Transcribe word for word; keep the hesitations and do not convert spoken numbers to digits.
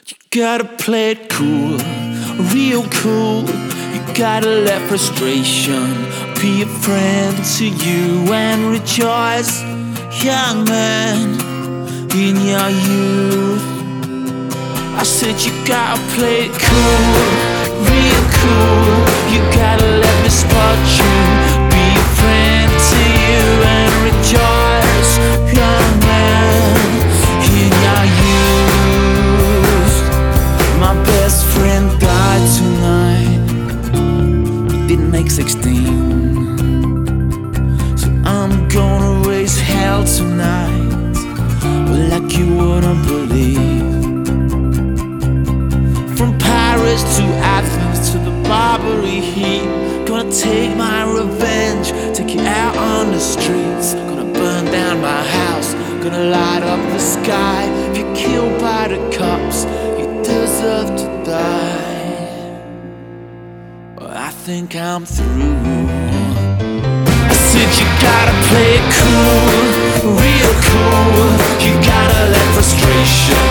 You gotta play it cool, real cool. You gotta let frustration be a friend to you and rejoice, young man, in your youth. I said you gotta play it cool, real cool. You gotta let misfortune be a friend to you and rejoice, young man, in your youth. My best friend died tonight. He didn't make sixteen. So I'm gonna raise hell tonight, like you wouldn't believe. From Paris to Athens to the Barbary heat, gonna take my revenge, take you out on the streets. Gonna burn down my house, gonna light up the sky. If you're killed by the cops, you deserve to die. Well, I think I'm through. I said you gotta play it cool, real cool. You gotta let frustration